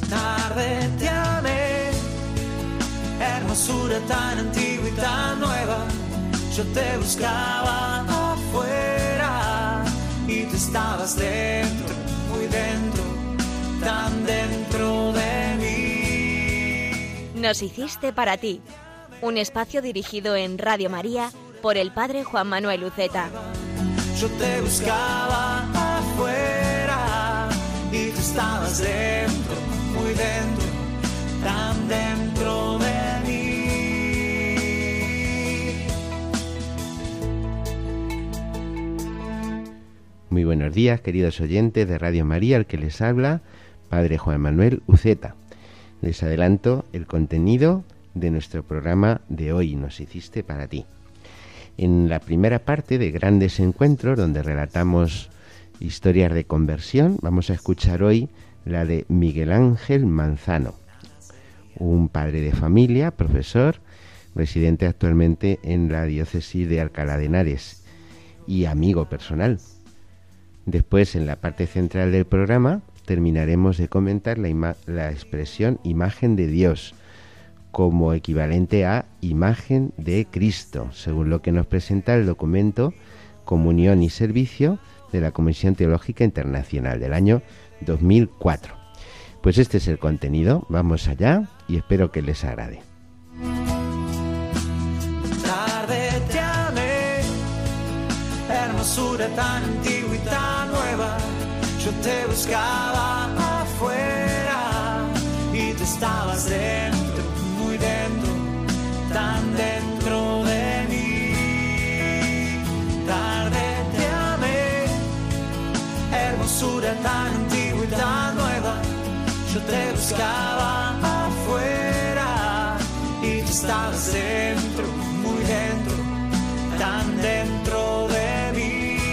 Tarde te amé, hermosura tan antigua y tan nueva. Yo te buscaba afuera y tú estabas dentro, muy dentro, tan dentro de mí. Nos hiciste para ti, un espacio dirigido en Radio María por el Padre Juan Manuel Uceta. Yo te buscaba afuera y tú estabas dentro, muy dentro, tan dentro de mí. Muy buenos días, queridos oyentes de Radio María, el que les habla, Padre Juan Manuel Uceta. Les adelanto el contenido de nuestro programa de hoy, Nos hiciste para ti. En la primera parte de Grandes Encuentros, donde relatamos historias de conversión, vamos a escuchar hoy la de Miguel Ángel Manzano, un padre de familia, profesor, residente actualmente en la diócesis de Alcalá de Henares y amigo personal. Después, en la parte central del programa, terminaremos de comentar la expresión imagen de Dios como equivalente a imagen de Cristo, según lo que nos presenta el documento Comunión y Servicio de la Comisión Teológica Internacional del año 2004. Pues este es el contenido, vamos allá y espero que les agrade. Tarde te amé, hermosura tan antigua y tan nueva. Yo te buscaba afuera y tú estabas dentro, muy dentro, tan dentro de mí. Tarde te amé, hermosura tan antigua y tan nueva. Yo te buscaba afuera y tú estabas dentro, muy dentro, tan dentro de mí.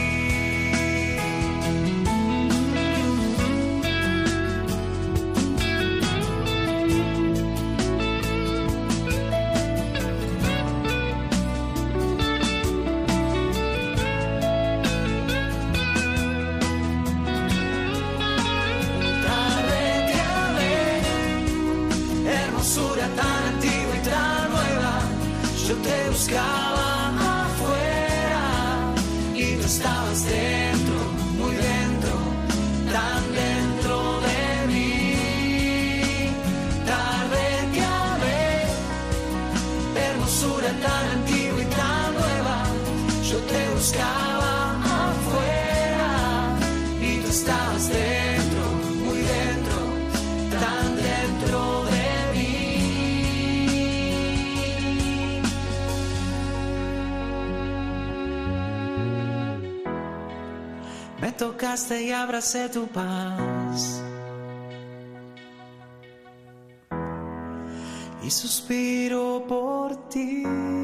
Tan antigua y tan nueva, yo te buscaba afuera y tú estabas dentro, muy dentro, tan dentro de mí. Tarde te amé, hermosura tan antigua y tan nueva, yo te buscaba afuera y tú estabas dentro, muy dentro, tan dentro de mí. Me tocaste y abracé tu paz y suspiro por ti.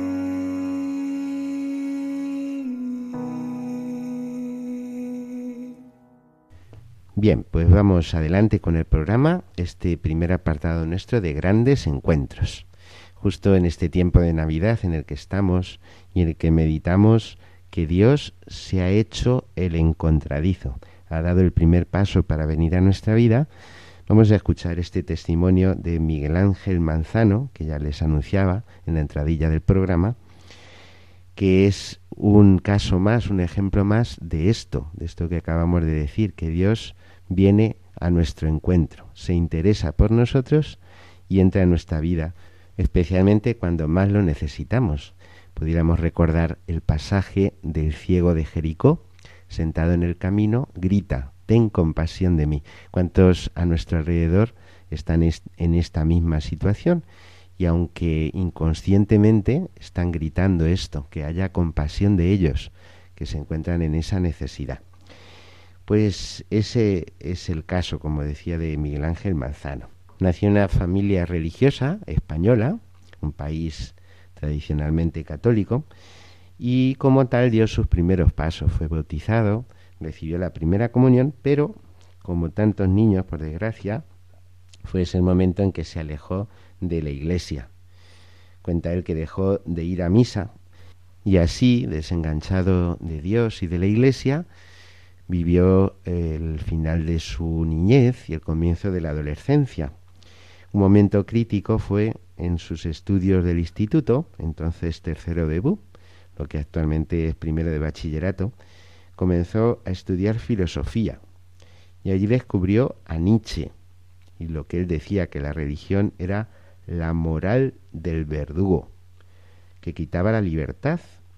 Bien, pues vamos adelante con el programa, este primer apartado nuestro de Grandes Encuentros. Justo en este tiempo de Navidad en el que estamos y en el que meditamos que Dios se ha hecho el encontradizo, ha dado el primer paso para venir a nuestra vida. Vamos a escuchar este testimonio de Miguel Ángel Manzano, que ya les anunciaba en la entradilla del programa, que es un caso más, un ejemplo más de esto que acabamos de decir, que Dios viene a nuestro encuentro, se interesa por nosotros y entra en nuestra vida, especialmente cuando más lo necesitamos. Pudiéramos recordar el pasaje del ciego de Jericó, sentado en el camino, grita: ten compasión de mí. ¿Cuántos a nuestro alrededor están en esta misma situación? Y aunque inconscientemente están gritando esto, que haya compasión de ellos, que se encuentran en esa necesidad. Pues ese es el caso, como decía, de Miguel Ángel Manzano. Nació en una familia religiosa española, un país tradicionalmente católico, y como tal dio sus primeros pasos. Fue bautizado, recibió la primera comunión, pero como tantos niños, por desgracia, fue ese el momento en que se alejó de la iglesia. Cuenta él que dejó de ir a misa y así, desenganchado de Dios y de la iglesia, vivió el final de su niñez y el comienzo de la adolescencia. Un momento crítico fue en sus estudios del instituto, entonces tercero de BU, lo que actualmente es primero de bachillerato. Comenzó a estudiar filosofía y allí descubrió a Nietzsche y lo que él decía, que la religión era la moral del verdugo, que quitaba la libertad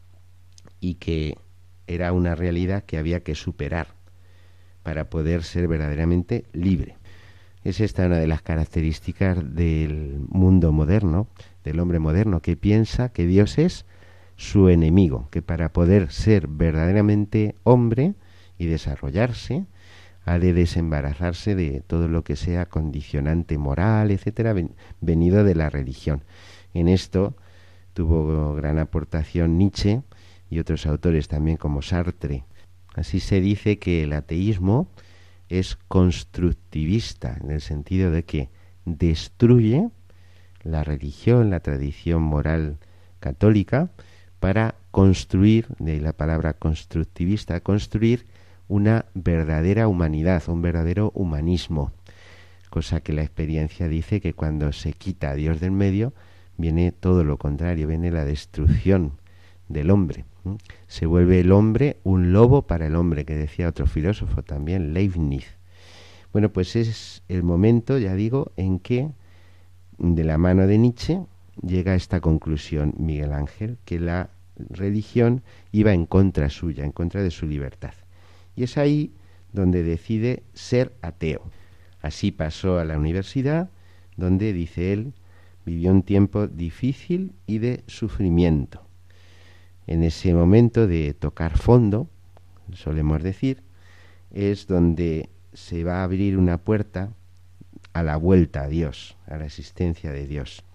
y que era una realidad que había que superar para poder ser verdaderamente libre. Es esta una de las características del mundo moderno, del hombre moderno, que piensa que Dios es su enemigo, que para poder ser verdaderamente hombre y desarrollarse, ha de desembarazarse de todo lo que sea condicionante moral, etcétera, venido de la religión. En esto tuvo gran aportación Nietzsche y otros autores también como Sartre. Así se dice que el ateísmo es constructivista, en el sentido de que destruye la religión, la tradición moral católica, para construir, de ahí la palabra constructivista, construir una verdadera humanidad, un verdadero humanismo, cosa que la experiencia dice que cuando se quita a Dios del medio viene todo lo contrario, viene la destrucción del hombre. Se vuelve el hombre un lobo para el hombre, que decía otro filósofo también, Leibniz. Bueno, pues es el momento, ya digo, en que de la mano de Nietzsche llega a esta conclusión Miguel Ángel, que la religión iba en contra suya, en contra de su libertad. Y es ahí donde decide ser ateo. Así pasó a la universidad, donde, dice él, vivió un tiempo difícil y de sufrimiento. En ese momento de tocar fondo, solemos decir, es donde se va a abrir una puerta a la vuelta a Dios, a la existencia de Dios.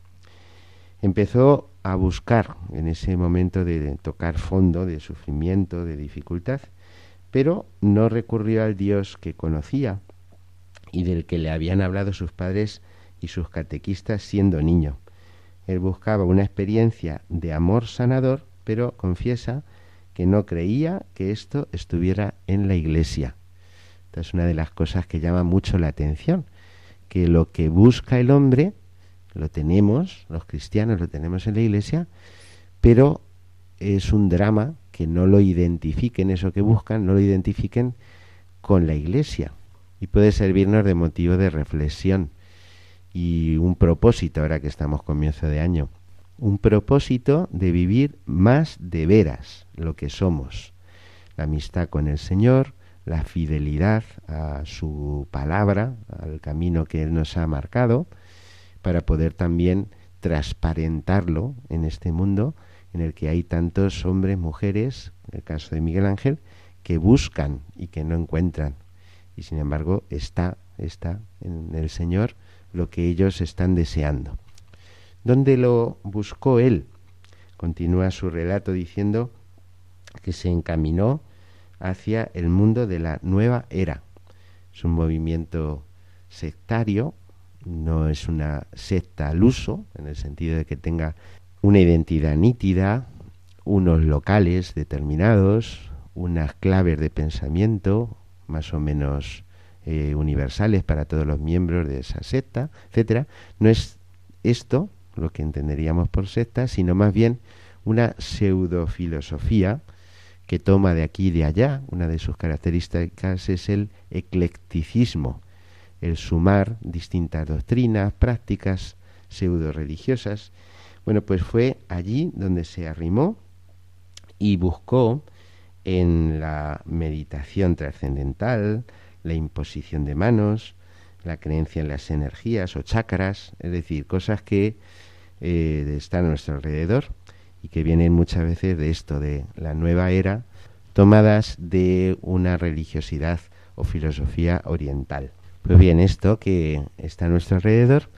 Empezó a buscar en ese momento de tocar fondo, de sufrimiento, de dificultad, pero no recurrió al Dios que conocía y del que le habían hablado sus padres y sus catequistas siendo niño. Él buscaba una experiencia de amor sanador, pero confiesa que no creía que esto estuviera en la Iglesia. Esta es una de las cosas que llama mucho la atención, que lo que busca el hombre lo tenemos, los cristianos lo tenemos en la Iglesia, pero es un drama que no lo identifiquen, eso que buscan, no lo identifiquen con la Iglesia. Y puede servirnos de motivo de reflexión y un propósito, ahora que estamos comienzo de año. Un propósito de vivir más de veras lo que somos. La amistad con el Señor, la fidelidad a su palabra, al camino que Él nos ha marcado, para poder también transparentarlo en este mundo en el que hay tantos hombres, mujeres, en el caso de Miguel Ángel, que buscan y que no encuentran. Y sin embargo está en el Señor lo que ellos están deseando. ¿Dónde lo buscó él? Continúa su relato diciendo que se encaminó hacia el mundo de la nueva era. Es un movimiento sectario, no es una secta al uso, en el sentido de que tenga una identidad nítida, unos locales determinados, unas claves de pensamiento más o menos universales para todos los miembros de esa secta, etcétera. No es esto lo que entenderíamos por secta, sino más bien una pseudofilosofía que toma de aquí y de allá. Una de sus características es el eclecticismo, el sumar distintas doctrinas, prácticas pseudo-religiosas. Bueno, pues fue allí donde se arrimó y buscó en la meditación trascendental, la imposición de manos, la creencia en las energías o chakras, es decir, cosas que están a nuestro alrededor y que vienen muchas veces de esto, de la nueva era, tomadas de una religiosidad o filosofía oriental. Pues bien, esto que está a nuestro alrededor,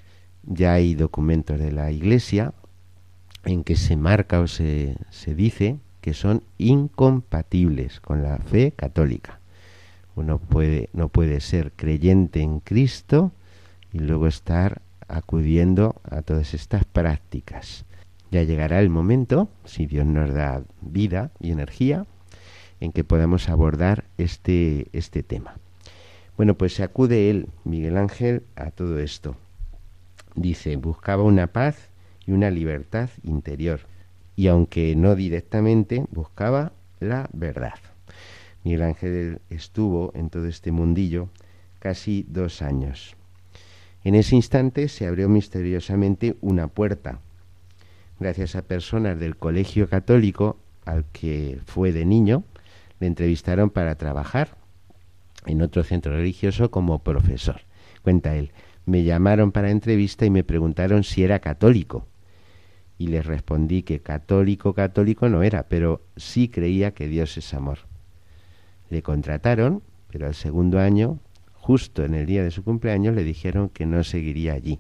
ya hay documentos de la Iglesia en que se marca o se dice que son incompatibles con la fe católica. Uno no puede ser creyente en Cristo y luego estar acudiendo a todas estas prácticas. Ya llegará el momento, si Dios nos da vida y energía, en que podamos abordar este tema. Bueno, pues se acude él, Miguel Ángel, a todo esto. Dice, buscaba una paz y una libertad interior, y aunque no directamente, buscaba la verdad. Miguel Ángel estuvo en todo este mundillo casi 2 años. En ese instante se abrió misteriosamente una puerta. Gracias a personas del colegio católico al que fue de niño, le entrevistaron para trabajar en otro centro religioso como profesor. Cuenta él, me llamaron para entrevista y me preguntaron si era católico. Y les respondí que católico no era, pero sí creía que Dios es amor. Le contrataron, pero al segundo año, justo en el día de su cumpleaños, le dijeron que no seguiría allí.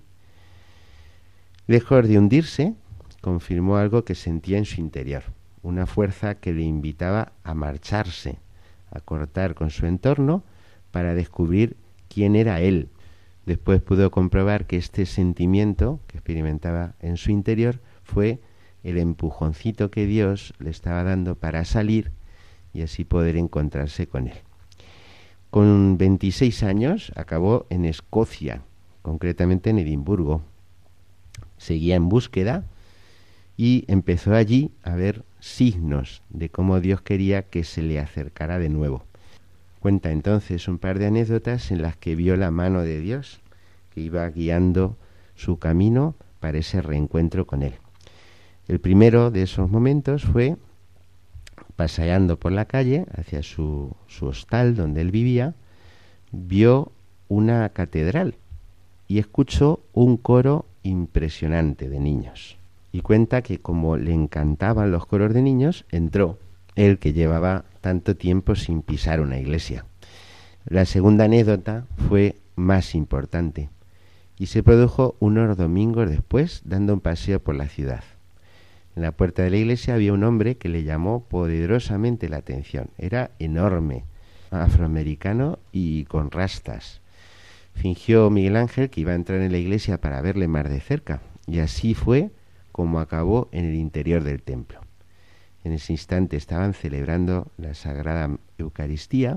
Lejos de hundirse, confirmó algo que sentía en su interior, una fuerza que le invitaba a marcharse, a cortar con su entorno para descubrir quién era él. Después pudo comprobar que este sentimiento que experimentaba en su interior fue el empujoncito que Dios le estaba dando para salir y así poder encontrarse con él. Con 26 años acabó en Escocia, concretamente en Edimburgo. Seguía en búsqueda y empezó allí a ver signos de cómo Dios quería que se le acercara de nuevo. Cuenta entonces un par de anécdotas en las que vio la mano de Dios que iba guiando su camino para ese reencuentro con él. El primero de esos momentos fue paseando por la calle hacia su hostal donde él vivía, vio una catedral y escuchó un coro impresionante de niños. Y cuenta que como le encantaban los coros de niños, entró, él que llevaba tanto tiempo sin pisar una iglesia. La segunda anécdota fue más importante y se produjo unos domingos después dando un paseo por la ciudad. En la puerta de la iglesia había un hombre que le llamó poderosamente la atención. Era enorme, afroamericano y con rastas. Fingió Miguel Ángel que iba a entrar en la iglesia para verle más de cerca, y así fue como acabó en el interior del templo. En ese instante estaban celebrando la Sagrada Eucaristía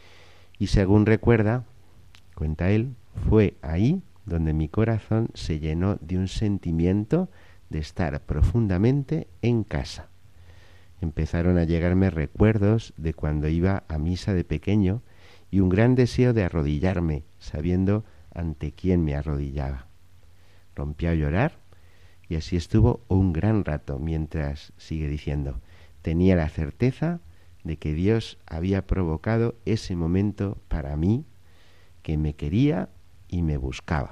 y según recuerda, cuenta él, fue ahí donde mi corazón se llenó de un sentimiento de estar profundamente en casa. Empezaron a llegarme recuerdos de cuando iba a misa de pequeño y un gran deseo de arrodillarme, sabiendo ante quién me arrodillaba. Rompí a llorar y así estuvo un gran rato, mientras, sigue diciendo, tenía la certeza de que Dios había provocado ese momento para mí, que me quería y me buscaba.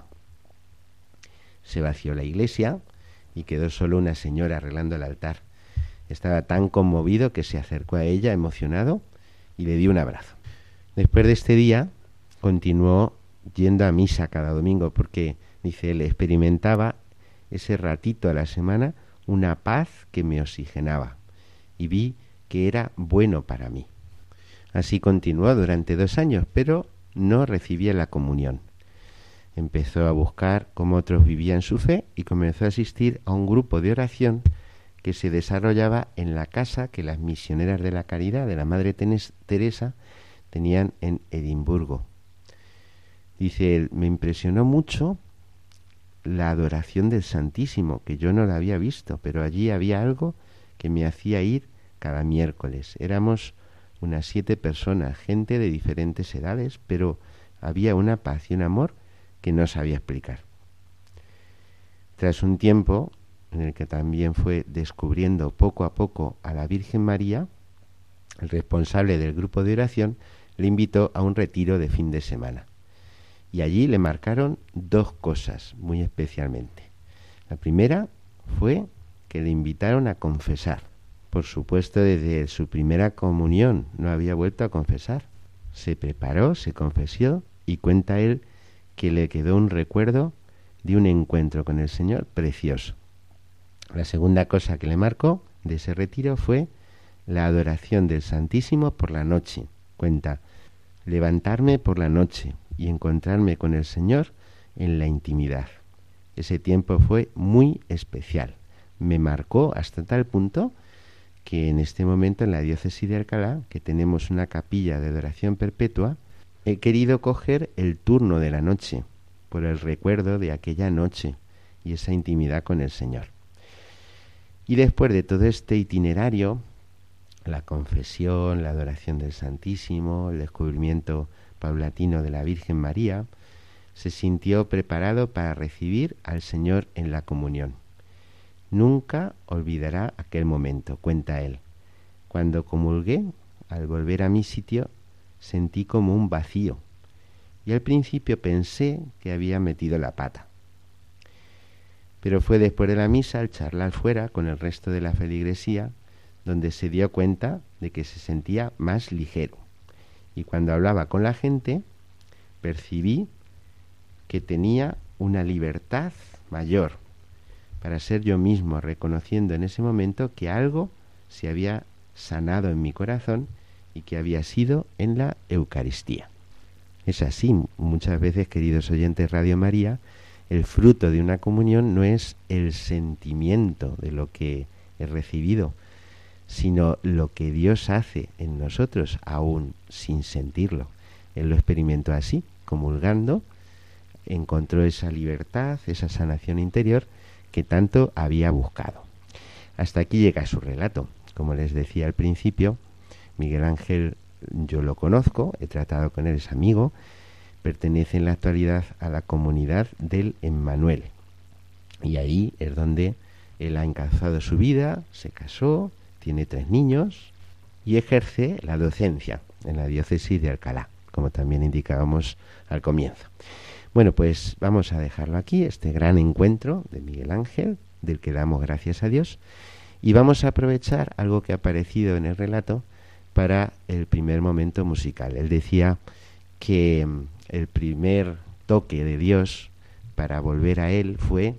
Se vació la iglesia y quedó solo una señora arreglando el altar. Estaba tan conmovido que se acercó a ella emocionado y le dio un abrazo. Después de este día continuó yendo a misa cada domingo porque, dice él, experimentaba ese ratito a la semana una paz que me oxigenaba y vi que era bueno para mí. Así continuó durante 2 años, pero no recibía la comunión. Empezó a buscar cómo otros vivían su fe y comenzó a asistir a un grupo de oración que se desarrollaba en la casa que las misioneras de la caridad de la Madre Teresa tenían en Edimburgo. Dice él, me impresionó mucho la adoración del Santísimo, que yo no la había visto, pero allí había algo que me hacía ir cada miércoles. Éramos unas 7 personas, gente de diferentes edades, pero había una paz y un amor que no sabía explicar. Tras un tiempo en el que también fue descubriendo poco a poco a la Virgen María, el responsable del grupo de oración le invitó a un retiro de fin de semana. Y allí le marcaron 2 cosas muy especialmente. La primera fue que le invitaron a confesar. Por supuesto, desde su primera comunión no había vuelto a confesar. Se preparó, se confesó y cuenta él que le quedó un recuerdo de un encuentro con el Señor precioso. La segunda cosa que le marcó de ese retiro fue la adoración del Santísimo por la noche. Cuenta, levantarme por la noche y encontrarme con el Señor en la intimidad. Ese tiempo fue muy especial. Me marcó hasta tal punto que en este momento en la diócesis de Alcalá, que tenemos una capilla de adoración perpetua, he querido coger el turno de la noche por el recuerdo de aquella noche y esa intimidad con el Señor. Y después de todo este itinerario, la confesión, la adoración del Santísimo, el descubrimiento paulatino de la Virgen María, se sintió preparado para recibir al Señor en la comunión. Nunca olvidará aquel momento, cuenta él. Cuando comulgué, al volver a mi sitio, sentí como un vacío, y al principio pensé que había metido la pata. Pero fue después de la misa, al charlar fuera con el resto de la feligresía, donde se dio cuenta de que se sentía más ligero. Y cuando hablaba con la gente, percibí que tenía una libertad mayor para ser yo mismo, reconociendo en ese momento que algo se había sanado en mi corazón y que había sido en la Eucaristía. Es así, muchas veces, queridos oyentes Radio María, el fruto de una comunión no es el sentimiento de lo que he recibido, sino lo que Dios hace en nosotros, aún sin sentirlo. Él lo experimentó así, comulgando, encontró esa libertad, esa sanación interior que tanto había buscado. Hasta aquí llega su relato. Como les decía al principio, Miguel Ángel yo lo conozco, he tratado con él, es amigo, pertenece en la actualidad a la comunidad del Emmanuel. Y ahí es donde él ha encauzado su vida, se casó, tiene 3 niños y ejerce la docencia en la diócesis de Alcalá, como también indicábamos al comienzo. Bueno, pues vamos a dejarlo aquí, este gran encuentro de Miguel Ángel, del que damos gracias a Dios, y vamos a aprovechar algo que ha aparecido en el relato para el primer momento musical. Él decía que el primer toque de Dios para volver a Él fue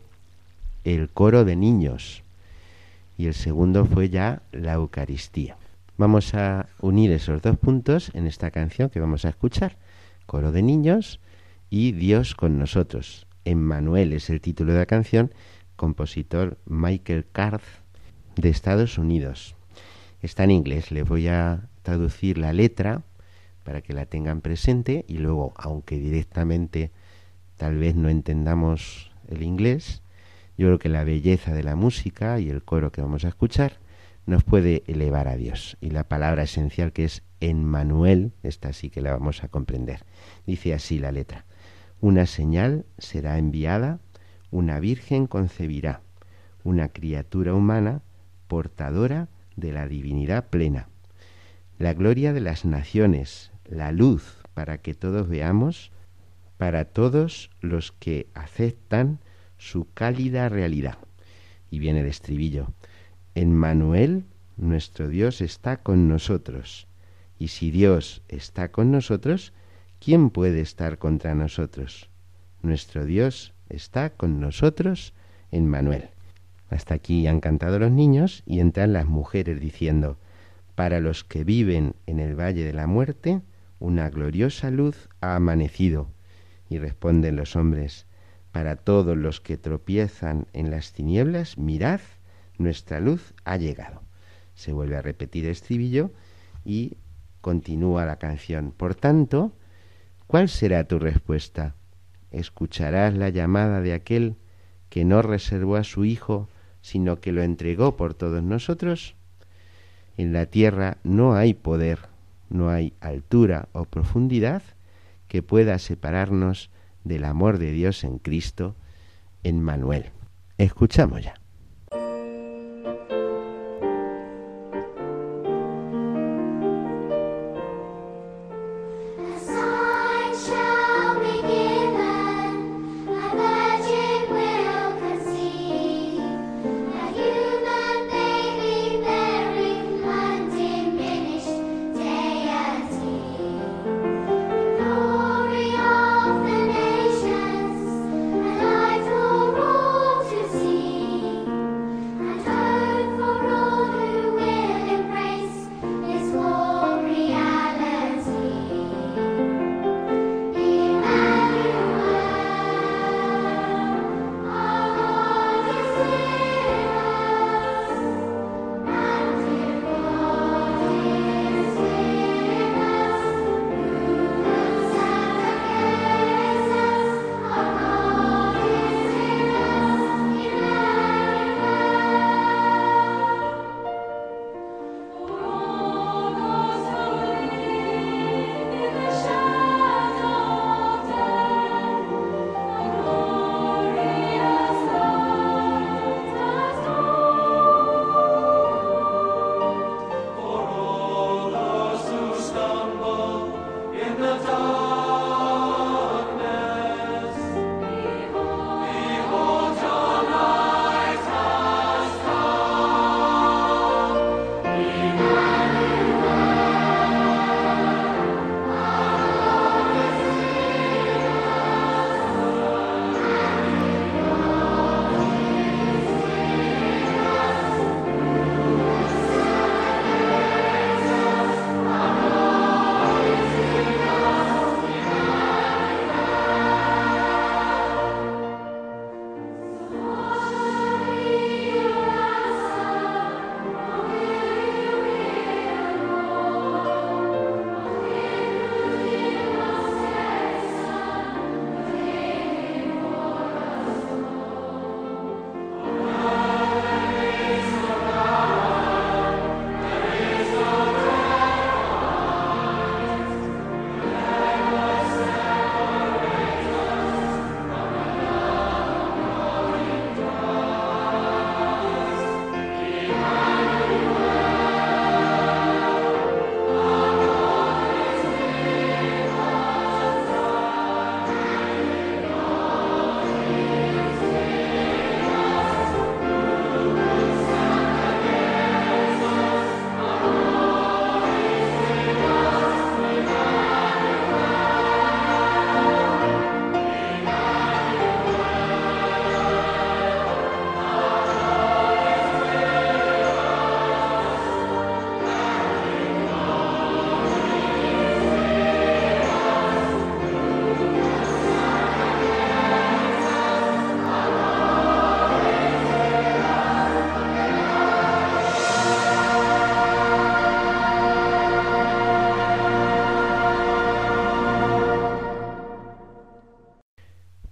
el coro de niños y el segundo fue ya la Eucaristía. Vamos a unir esos 2 puntos en esta canción que vamos a escuchar, coro de niños y Dios con nosotros. Emmanuel es el título de la canción, compositor Michael Card de Estados Unidos. Está en inglés, les voy a traducir la letra para que la tengan presente y luego, aunque directamente tal vez no entendamos el inglés, yo creo que la belleza de la música y el coro que vamos a escuchar nos puede elevar a Dios. Y la palabra esencial que es Emmanuel, esta sí que la vamos a comprender. Dice así la letra: una señal será enviada, una virgen concebirá, una criatura humana portadora de la divinidad plena. La gloria de las naciones, la luz para que todos veamos, para todos los que aceptan su cálida realidad. Y viene el estribillo: Emmanuel, nuestro Dios, está con nosotros. Y si Dios está con nosotros, ¿quién puede estar contra nosotros? Nuestro Dios está con nosotros, Emmanuel. Hasta aquí han cantado los niños y entran las mujeres diciendo: para los que viven en el valle de la muerte, una gloriosa luz ha amanecido. Y responden los hombres: para todos los que tropiezan en las tinieblas, mirad, nuestra luz ha llegado. Se vuelve a repetir el estribillo y continúa la canción. Por tanto, ¿cuál será tu respuesta? ¿Escucharás la llamada de aquel que no reservó a su Hijo, sino que lo entregó por todos nosotros? En la tierra no hay poder, no hay altura o profundidad que pueda separarnos del amor de Dios en Cristo, Emmanuel. Escuchamos ya. Glory of the nations, and I to rule to see.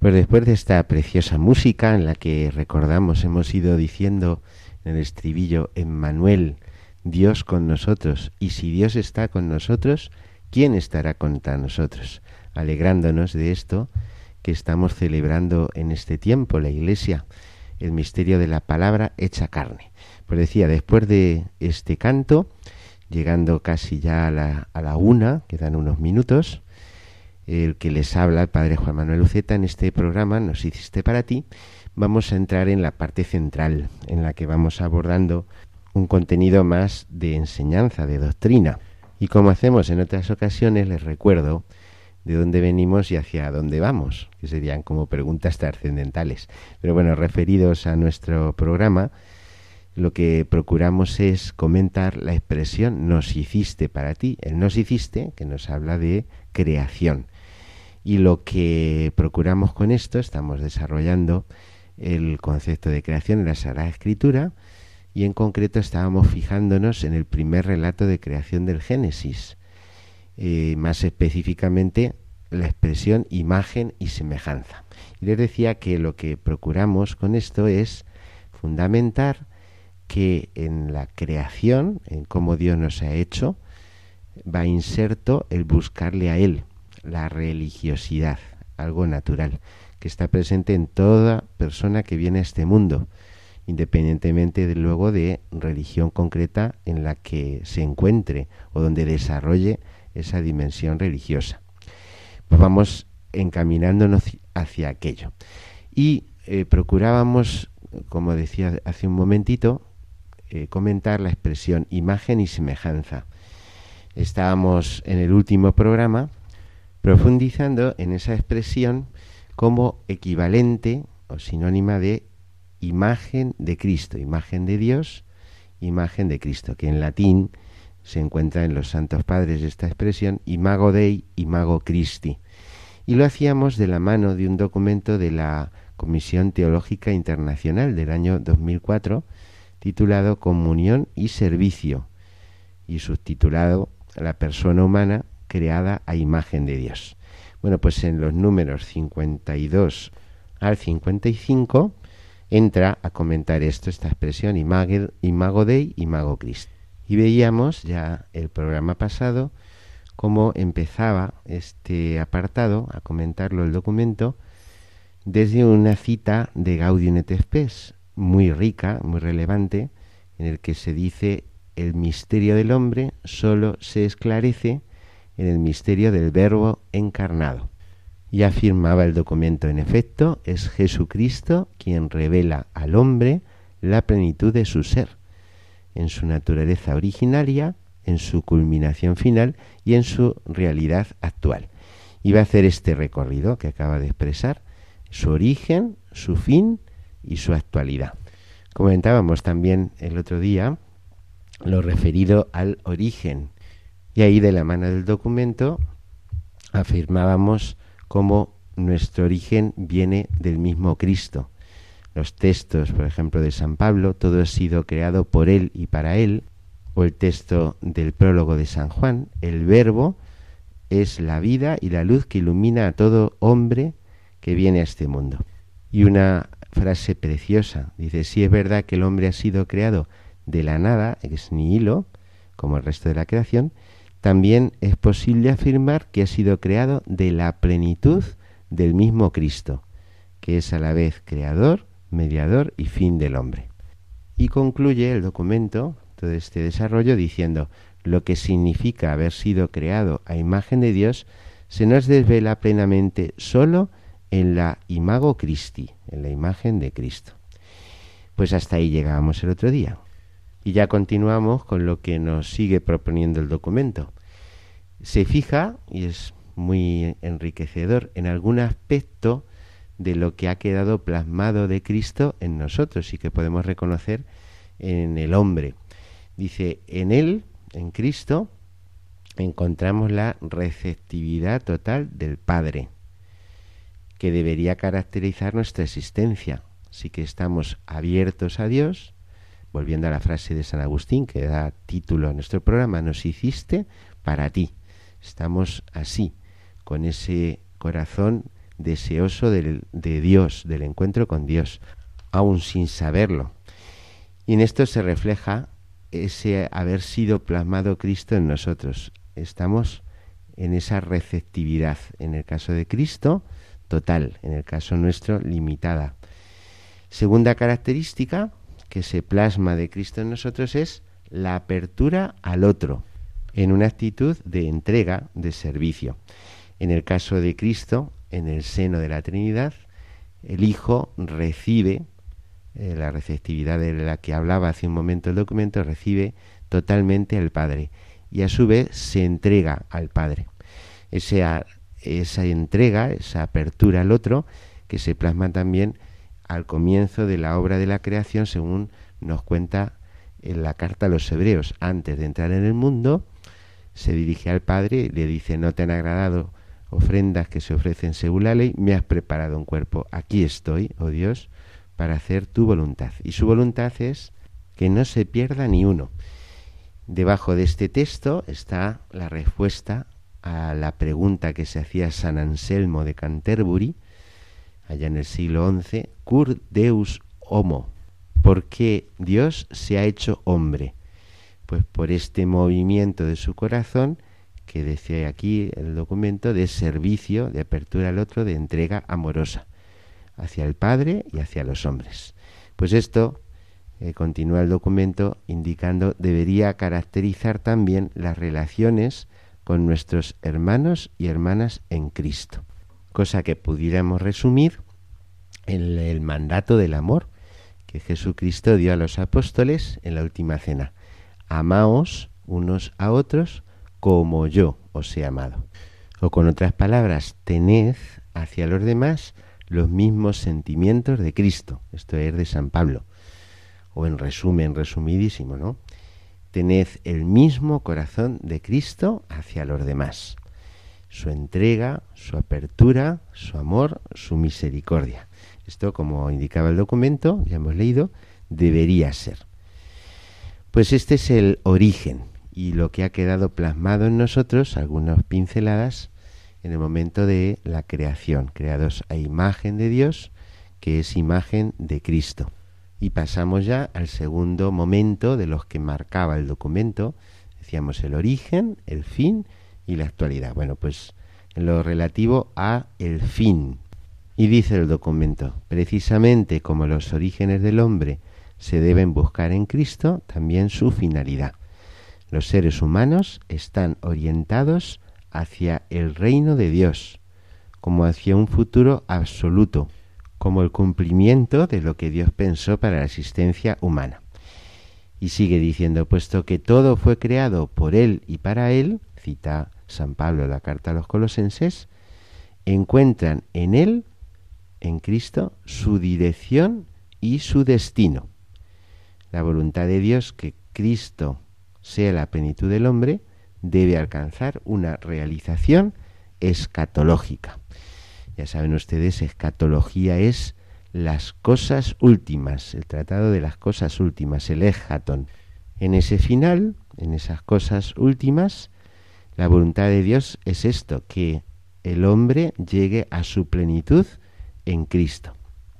Pues después de esta preciosa música en la que recordamos, hemos ido diciendo en el estribillo, Emmanuel, Dios con nosotros, y si Dios está con nosotros, ¿quién estará contra nosotros? Alegrándonos de esto que estamos celebrando en este tiempo, la Iglesia, el misterio de la palabra hecha carne. Pues decía, después de este canto, llegando casi ya a la una, quedan unos minutos, el que les habla, el Padre Juan Manuel Uceta, en este programa Nos hiciste para ti, vamos a entrar en la parte central, en la que vamos abordando un contenido más de enseñanza, de doctrina. Y como hacemos en otras ocasiones, les recuerdo de dónde venimos y hacia dónde vamos, que serían como preguntas trascendentales. Pero bueno, referidos a nuestro programa, lo que procuramos es comentar la expresión nos hiciste para ti. El nos hiciste, que nos habla de creación. Y lo que procuramos con esto, estamos desarrollando el concepto de creación en la Sagrada Escritura, y en concreto estábamos fijándonos en el primer relato de creación del Génesis, más específicamente la expresión imagen y semejanza. Y les decía que lo que procuramos con esto es fundamentar que en la creación, en cómo Dios nos ha hecho, va inserto el buscarle a Él, la religiosidad, algo natural, que está presente en toda persona que viene a este mundo, independientemente de luego de religión concreta en la que se encuentre o donde desarrolle esa dimensión religiosa. Pues vamos encaminándonos hacia aquello. Y procurábamos, como decía hace un momentito, comentar la expresión imagen y semejanza. Estábamos en el último programa profundizando en esa expresión como equivalente o sinónima de imagen de Cristo, imagen de Dios, imagen de Cristo, que en latín se encuentra en los santos padres esta expresión, imago Dei, imago Christi. Y lo hacíamos de la mano de un documento de la Comisión Teológica Internacional del año 2004, titulado Comunión y Servicio, y subtitulado La persona humana creada a imagen de Dios. Bueno, pues en los números 52 al 55 entra a comentar esta expresión imago Dei, imago Christi. Y veíamos ya el programa pasado cómo empezaba este apartado a comentarlo el documento desde una cita de Gaudium et Spes, muy rica, muy relevante, en el que se dice el misterio del hombre solo se esclarece en el misterio del Verbo encarnado. Y afirmaba el documento, en efecto, es Jesucristo quien revela al hombre la plenitud de su ser, en su naturaleza originaria, en su culminación final y en su realidad actual. Y va a hacer este recorrido que acaba de expresar, su origen, su fin y su actualidad. Comentábamos también el otro día lo referido al origen, y ahí de la mano del documento afirmábamos cómo nuestro origen viene del mismo Cristo. Los textos, por ejemplo, de San Pablo, todo ha sido creado por Él y para Él, o el texto del prólogo de San Juan, el Verbo es la vida y la luz que ilumina a todo hombre que viene a este mundo. Y una frase preciosa, dice, si es verdad que el hombre ha sido creado de la nada, ex nihilo, como el resto de la creación, también es posible afirmar que ha sido creado de la plenitud del mismo Cristo, que es a la vez creador, mediador y fin del hombre. Y concluye el documento todo este desarrollo diciendo, lo que significa haber sido creado a imagen de Dios se nos desvela plenamente solo en la imago Christi, en la imagen de Cristo. Pues hasta ahí llegábamos el otro día. Y ya continuamos con lo que nos sigue proponiendo el documento. Se fija, y es muy enriquecedor, en algún aspecto de lo que ha quedado plasmado de Cristo en nosotros y que podemos reconocer en el hombre. Dice, en Él, en Cristo, encontramos la receptividad total del Padre, que debería caracterizar nuestra existencia. Así que estamos abiertos a Dios, volviendo a la frase de San Agustín, que da título a nuestro programa, nos hiciste para ti. Estamos así, con ese corazón deseoso de Dios, del encuentro con Dios, aún sin saberlo. Y en esto se refleja ese haber sido plasmado Cristo en nosotros. Estamos en esa receptividad, en el caso de Cristo, total, en el caso nuestro, limitada. Segunda característica que se plasma de Cristo en nosotros es la apertura al otro, en una actitud de entrega, de servicio. En el caso de Cristo, en el seno de la Trinidad, el Hijo recibe la receptividad de la que hablaba hace un momento el documento, recibe totalmente al Padre y a su vez se entrega al Padre. Esa entrega, esa apertura al otro, que se plasma también al comienzo de la obra de la creación, según nos cuenta en la carta a los Hebreos. Antes de entrar en el mundo, se dirige al Padre y le dice: no te han agradado ofrendas que se ofrecen según la ley, me has preparado un cuerpo. Aquí estoy, oh Dios, para hacer tu voluntad. Y su voluntad es que no se pierda ni uno. Debajo de este texto está la respuesta a la pregunta que se hacía San Anselmo de Canterbury, allá en el siglo XI, Cur Deus homo, ¿por qué Dios se ha hecho hombre? Pues por este movimiento de su corazón, que decía aquí el documento, de servicio, de apertura al otro, de entrega amorosa hacia el Padre y hacia los hombres. Pues esto, continúa el documento indicando, debería caracterizar también las relaciones con nuestros hermanos y hermanas en Cristo, cosa que pudiéramos resumir en el mandato del amor que Jesucristo dio a los apóstoles en la última cena: amaos unos a otros como yo os he amado. O con otras palabras, tened hacia los demás los mismos sentimientos de Cristo. Esto es de San Pablo. O en resumen, resumidísimo, ¿no? Tened el mismo corazón de Cristo hacia los demás. Su entrega, su apertura, su amor, su misericordia. Esto, como indicaba el documento, ya hemos leído, debería ser. Pues este es el origen y lo que ha quedado plasmado en nosotros, algunas pinceladas, en el momento de la creación, creados a imagen de Dios, que es imagen de Cristo. Y pasamos ya al segundo momento de los que marcaba el documento. Decíamos el origen, el fin y la actualidad. Bueno, pues en lo relativo a el fin. Y dice el documento: precisamente como los orígenes del hombre se deben buscar en Cristo, también su finalidad. Los seres humanos están orientados hacia el reino de Dios, como hacia un futuro absoluto, como el cumplimiento de lo que Dios pensó para la existencia humana. Y sigue diciendo: puesto que todo fue creado por Él y para Él, cita San Pablo en la carta a los Colosenses, encuentran en Él, en Cristo, su dirección y su destino. La voluntad de Dios, que Cristo sea la plenitud del hombre, debe alcanzar una realización escatológica. Ya saben ustedes, escatología es las cosas últimas, el tratado de las cosas últimas, el eschaton. En ese final, en esas cosas últimas, la voluntad de Dios es esto, que el hombre llegue a su plenitud en Cristo.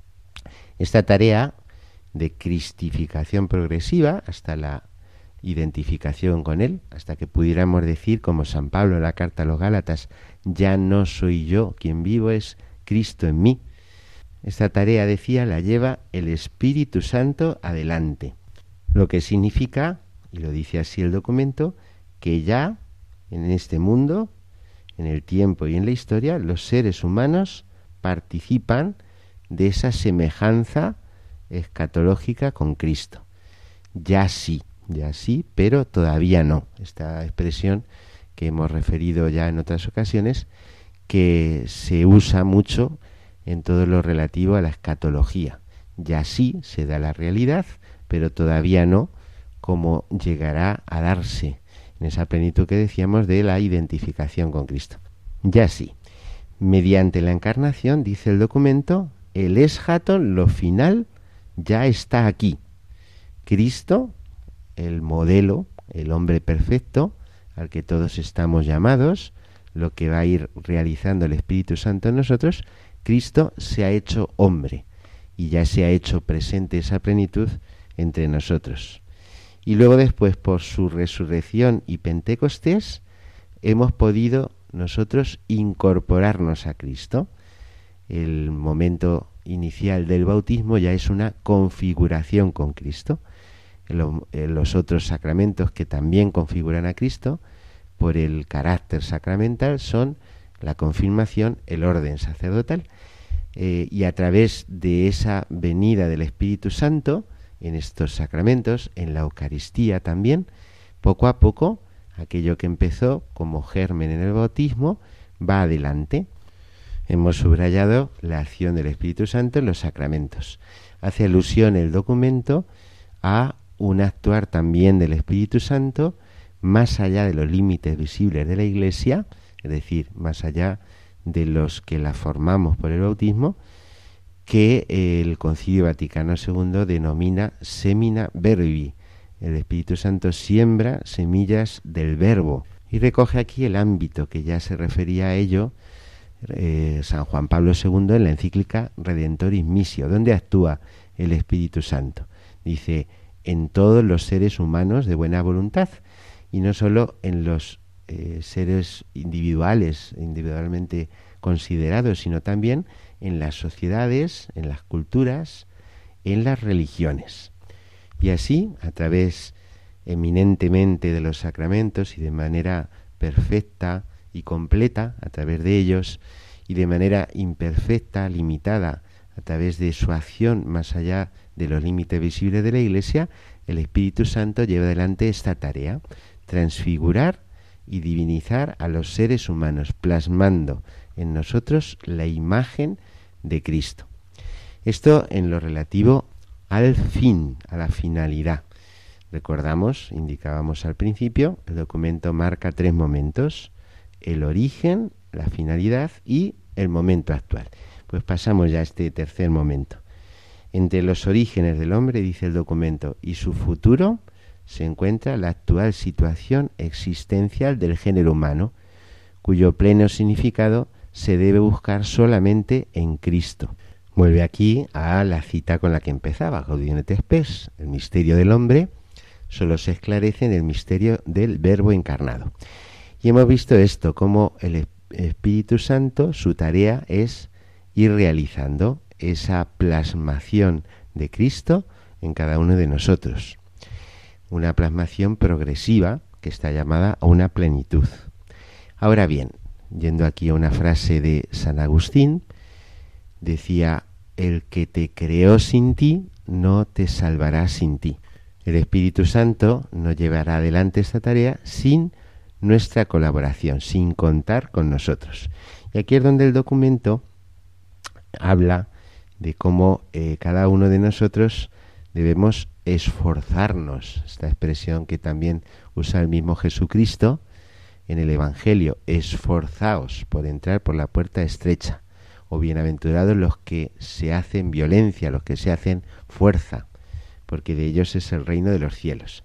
Esta tarea de cristificación progresiva hasta la identificación con Él, hasta que pudiéramos decir, como San Pablo en la carta a los Gálatas, ya no soy yo quien vivo, es Cristo en mí. Esta tarea, decía, la lleva el Espíritu Santo adelante, lo que significa, y lo dice así el documento, que ya en este mundo, en el tiempo y en la historia, los seres humanos participan de esa semejanza escatológica con Cristo. Ya sí, pero todavía no. Esta expresión que hemos referido ya en otras ocasiones, que se usa mucho en todo lo relativo a la escatología. Ya sí se da la realidad, pero todavía no, como llegará a darse en esa plenitud que decíamos de la identificación con Cristo. Ya sí. Mediante la encarnación, dice el documento, el eschaton, lo final, ya está aquí. Cristo, el modelo, el hombre perfecto, al que todos estamos llamados, lo que va a ir realizando el Espíritu Santo en nosotros, Cristo se ha hecho hombre y ya se ha hecho presente esa plenitud entre nosotros. Y luego después, por su resurrección y Pentecostés, hemos podido nosotros incorporarnos a Cristo. El momento inicial del bautismo ya es una configuración con Cristo. Los otros sacramentos que también configuran a Cristo por el carácter sacramental son la confirmación, el orden sacerdotal, y a través de esa venida del Espíritu Santo en estos sacramentos, en la Eucaristía también, poco a poco aquello que empezó como germen en el bautismo va adelante. Hemos subrayado la acción del Espíritu Santo en los sacramentos. Hace alusión el documento a un actuar también del Espíritu Santo más allá de los límites visibles de la Iglesia, es decir, más allá de los que la formamos por el bautismo, que el Concilio Vaticano II denomina semina verbi. El Espíritu Santo siembra semillas del verbo y recoge aquí el ámbito que ya se refería a ello San Juan Pablo II en la encíclica Redentoris Missio, donde actúa el Espíritu Santo. Dice, en todos los seres humanos de buena voluntad, y no solo en los seres individualmente considerados, sino también en las sociedades, en las culturas, en las religiones. Y así, a través eminentemente de los sacramentos y de manera perfecta y completa, a través de ellos, y de manera imperfecta, limitada, a través de su acción más allá de los límites visibles de la Iglesia, el Espíritu Santo lleva adelante esta tarea, transfigurar y divinizar a los seres humanos, plasmando en nosotros la imagen de Cristo. Esto en lo relativo al fin, a la finalidad. Recordamos, indicábamos al principio, el documento marca 3 momentos: el origen, la finalidad y el momento actual. Pues pasamos ya a este tercer momento. Entre los orígenes del hombre, dice el documento, y su futuro, se encuentra la actual situación existencial del género humano, cuyo pleno significado se debe buscar solamente en Cristo. Vuelve aquí a la cita con la que empezaba, Gaudium et Spes, el misterio del hombre solo se esclarece en el misterio del Verbo encarnado. Y hemos visto esto, como el Espíritu Santo, su tarea es ir realizando esa plasmación de Cristo en cada uno de nosotros. Una plasmación progresiva que está llamada a una plenitud. Ahora bien, yendo aquí a una frase de San Agustín, decía, el que te creó sin ti, no te salvará sin ti. El Espíritu Santo no llevará adelante esta tarea sin nuestra colaboración, sin contar con nosotros. Y aquí es donde el documento habla de cómo cada uno de nosotros debemos esforzarnos, esta expresión que también usa el mismo Jesucristo en el Evangelio, esforzaos por entrar por la puerta estrecha, o bienaventurados los que se hacen violencia, los que se hacen fuerza, porque de ellos es el reino de los cielos.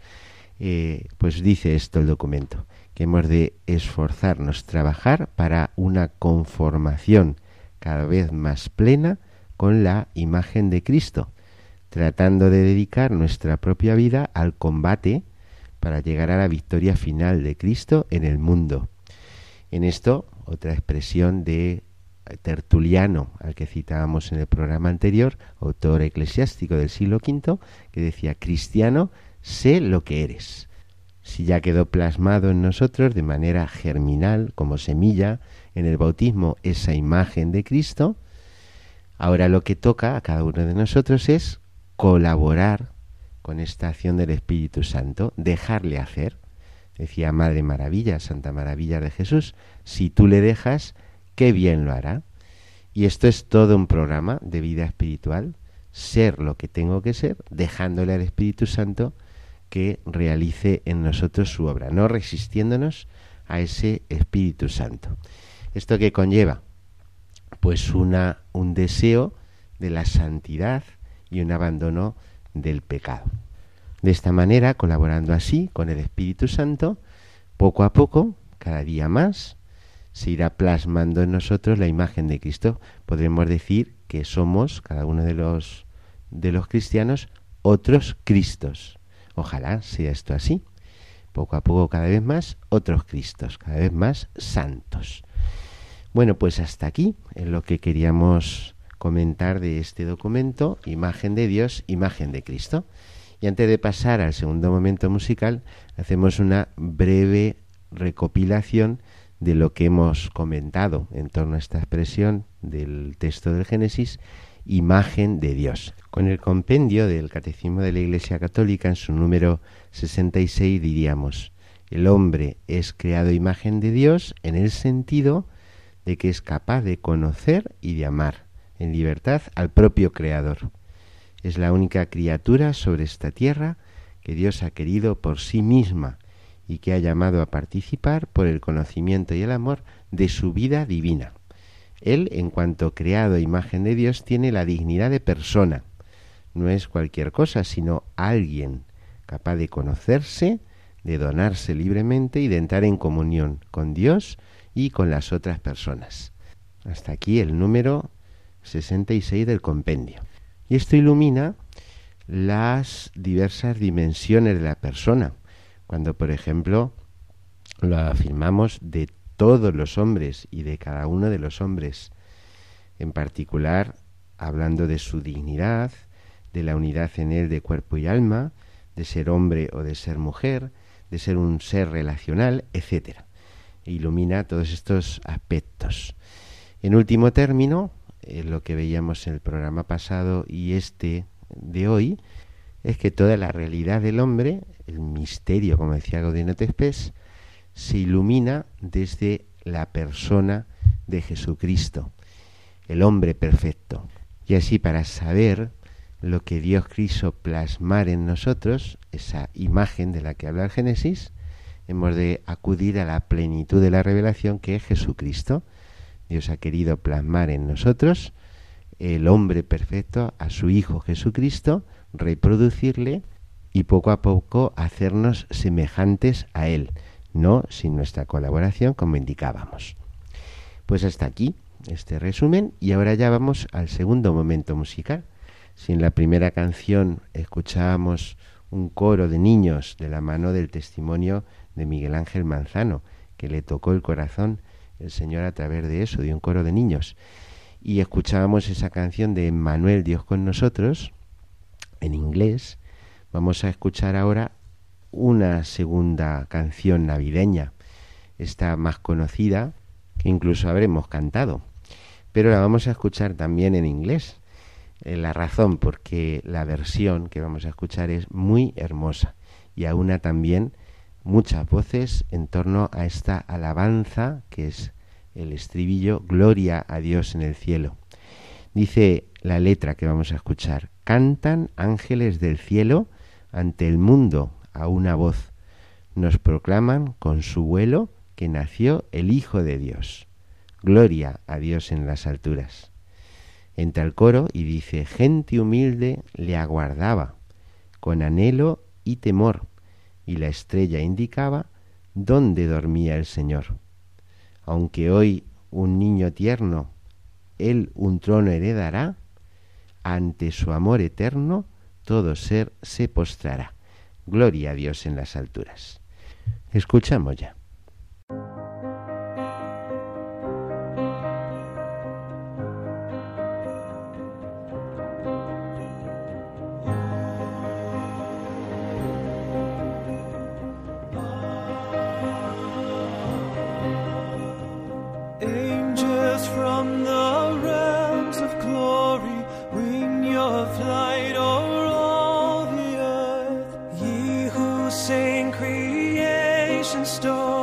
Pues dice esto el documento, que hemos de esforzarnos, trabajar para una conformación cada vez más plena con la imagen de Cristo, tratando de dedicar nuestra propia vida al combate para llegar a la victoria final de Cristo en el mundo. En esto, otra expresión de Tertuliano, al que citábamos en el programa anterior, autor eclesiástico del siglo V, que decía, cristiano, sé lo que eres. Si ya quedó plasmado en nosotros de manera germinal, como semilla, en el bautismo, esa imagen de Cristo, ahora lo que toca a cada uno de nosotros es colaborar con esta acción del Espíritu Santo, dejarle hacer. Decía Madre Maravilla, Santa Maravilla de Jesús, si tú le dejas, qué bien lo hará. Y esto es todo un programa de vida espiritual, ser lo que tengo que ser, dejándole al Espíritu Santo que realice en nosotros su obra, no resistiéndonos a ese Espíritu Santo. ¿Esto qué conlleva? Pues un deseo de la santidad y un abandono del pecado. De esta manera, colaborando así con el Espíritu Santo, poco a poco, cada día más, se irá plasmando en nosotros la imagen de Cristo. Podremos decir que somos, cada uno de los cristianos, otros Cristos. Ojalá sea esto así. Poco a poco, cada vez más, otros Cristos, cada vez más santos. Bueno, pues hasta aquí es lo que queríamos comentar de este documento, Imagen de Dios, Imagen de Cristo. Y antes de pasar al segundo momento musical, hacemos una breve recopilación de lo que hemos comentado en torno a esta expresión del texto del Génesis, imagen de Dios. Con el compendio del Catecismo de la Iglesia Católica, en su número 66, diríamos: el hombre es creado imagen de Dios en el sentido de que es capaz de conocer y de amar en libertad al propio Creador. Es la única criatura sobre esta tierra que Dios ha querido por sí misma y que ha llamado a participar por el conocimiento y el amor de su vida divina. Él, en cuanto creado imagen de Dios, tiene la dignidad de persona. No es cualquier cosa, sino alguien capaz de conocerse, de donarse libremente y de entrar en comunión con Dios y con las otras personas. Hasta aquí el número 66 del compendio. Y esto ilumina las diversas dimensiones de la persona. Cuando, por ejemplo, lo afirmamos de todos los hombres y de cada uno de los hombres, en particular hablando de su dignidad, de la unidad en él de cuerpo y alma, de ser hombre o de ser mujer, de ser un ser relacional, etc. Ilumina todos estos aspectos. En último término, lo que veíamos en el programa pasado y este de hoy, es que toda la realidad del hombre, el misterio, como decía Gaudino Tespes, se ilumina desde la persona de Jesucristo, el hombre perfecto. Y así, para saber lo que Dios quiso plasmar en nosotros, esa imagen de la que habla el Génesis, hemos de acudir a la plenitud de la revelación, que es Jesucristo. Dios ha querido plasmar en nosotros el hombre perfecto, a su Hijo Jesucristo, reproducirle y poco a poco hacernos semejantes a Él, no sin nuestra colaboración, como indicábamos. Pues hasta aquí este resumen, y ahora ya vamos al segundo momento musical. Si en la primera canción escuchábamos un coro de niños de la mano del testimonio de Miguel Ángel Manzano, que le tocó el corazón el Señor a través de eso, de un coro de niños, y escuchábamos esa canción de Emmanuel, Dios con nosotros, en inglés, vamos a escuchar ahora una segunda canción navideña, esta más conocida, que incluso habremos cantado, pero la vamos a escuchar también en inglés. La razón, porque la versión que vamos a escuchar es muy hermosa y aúna también muchas voces en torno a esta alabanza que es el estribillo: Gloria a Dios en el cielo. Dice la letra que vamos a escuchar: cantan ángeles del cielo ante el mundo a una voz, nos proclaman con su vuelo que nació el Hijo de Dios. Gloria a Dios en las alturas. Entra el coro y dice: gente humilde le aguardaba con anhelo y temor, y la estrella indicaba dónde dormía el Señor. Aunque hoy un niño tierno, él un trono heredará, ante su amor eterno todo ser se postrará. Gloria a Dios en las alturas. Escuchamos ya. Angels from the realms of glory, wing your flight o'er all the earth. Ye who sing creation's story,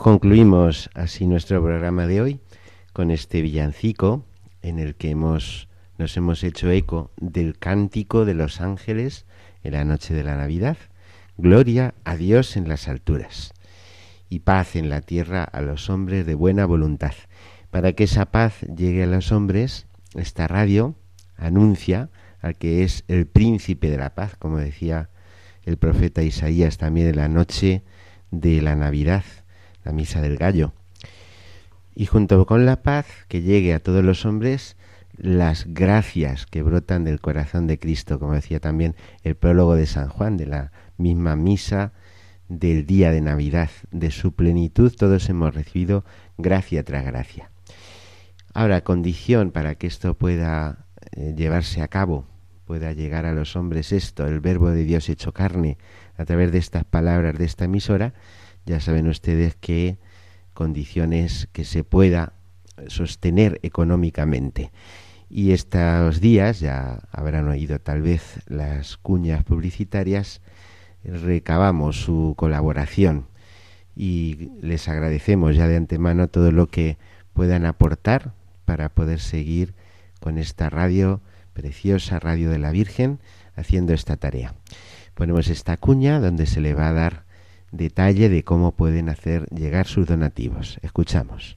concluimos así nuestro programa de hoy con este villancico en el que nos hemos hecho eco del cántico de los ángeles en la noche de la Navidad. Gloria a Dios en las alturas y paz en la tierra a los hombres de buena voluntad. Para que esa paz llegue a los hombres, esta radio anuncia al que es el príncipe de la paz, como decía el profeta Isaías también en la noche de la Navidad, la misa del gallo. Y junto con la paz, que llegue a todos los hombres las gracias que brotan del corazón de Cristo, como decía también el prólogo de San Juan, de la misma misa del día de Navidad. De su plenitud todos hemos recibido gracia tras gracia. Ahora, condición para que esto pueda llevarse a cabo, pueda llegar a los hombres esto, el verbo de Dios hecho carne, a través de estas palabras de esta emisora. Ya saben ustedes que condiciones que se pueda sostener económicamente. Y estos días, ya habrán oído tal vez las cuñas publicitarias, recabamos su colaboración y les agradecemos ya de antemano todo lo que puedan aportar para poder seguir con esta radio preciosa, Radio de la Virgen, haciendo esta tarea. Ponemos esta cuña donde se le va a dar detalle de cómo pueden hacer llegar sus donativos. Escuchamos.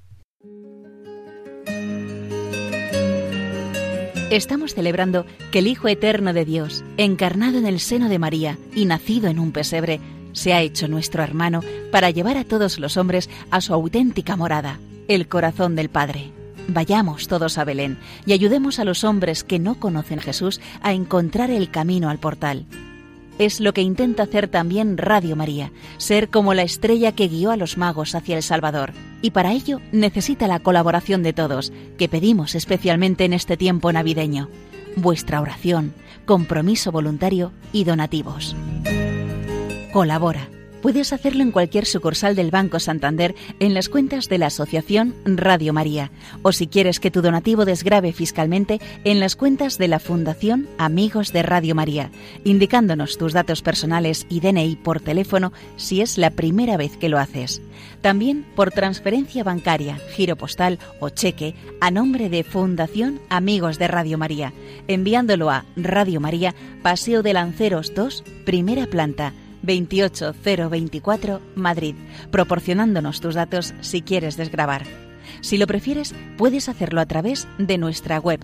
Estamos celebrando que el Hijo Eterno de Dios, encarnado en el seno de María y nacido en un pesebre, se ha hecho nuestro hermano para llevar a todos los hombres a su auténtica morada, el corazón del Padre. Vayamos todos a Belén y ayudemos a los hombres que no conocen a Jesús a encontrar el camino al portal. Es lo que intenta hacer también Radio María, ser como la estrella que guió a los magos hacia el Salvador. Y para ello necesita la colaboración de todos, que pedimos especialmente en este tiempo navideño. Vuestra oración, compromiso voluntario y donativos. Colabora. Puedes hacerlo en cualquier sucursal del Banco Santander en las cuentas de la Asociación Radio María, o si quieres que tu donativo desgrave fiscalmente, en las cuentas de la Fundación Amigos de Radio María, indicándonos tus datos personales y DNI por teléfono si es la primera vez que lo haces. También por transferencia bancaria, giro postal o cheque a nombre de Fundación Amigos de Radio María, enviándolo a Radio María, Paseo de Lanceros 2, primera planta, 28024, Madrid, proporcionándonos tus datos si quieres desgravar. Si lo prefieres, puedes hacerlo a través de nuestra web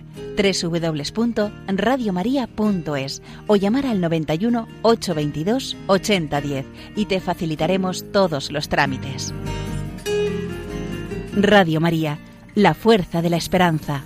www.radiomaria.es o llamar al 91 822 8010 y te facilitaremos todos los trámites. Radio María, la fuerza de la esperanza.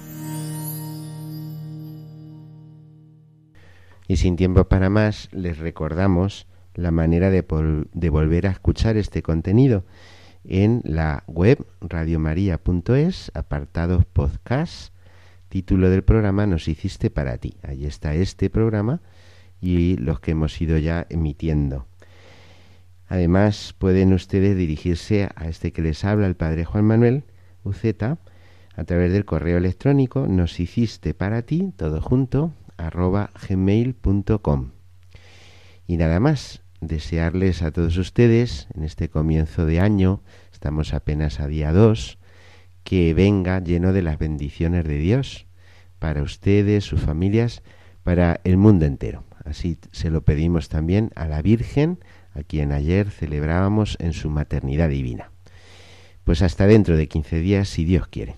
Y sin tiempo para más, les recordamos la manera de volver a escuchar este contenido en la web radiomaria.es, apartados podcast, título del programa Nos hiciste para ti. Ahí está este programa y los que hemos ido ya emitiendo. Además, pueden ustedes dirigirse a este que les habla, el Padre Juan Manuel Uceta, a través del correo electrónico noshicisteparati, todo junto, @gmail.com. Y nada más, desearles a todos ustedes en este comienzo de año, estamos apenas a día 2, que venga lleno de las bendiciones de Dios para ustedes, sus familias, para el mundo entero. Así se lo pedimos también a la Virgen, a quien ayer celebrábamos en su maternidad divina. Pues hasta dentro de 15 días, si Dios quiere.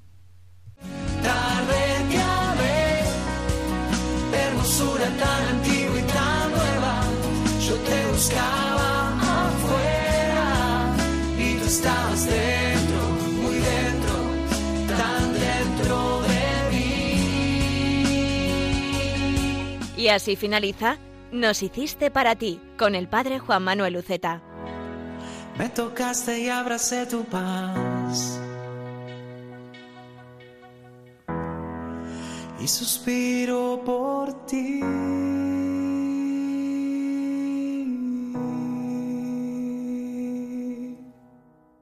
Buscaba afuera y tú estabas dentro, muy dentro, tan dentro de mí. Y así finaliza Nos hiciste para ti, con el Padre Juan Manuel Uceta. Me tocaste y abracé tu paz y suspiro por ti.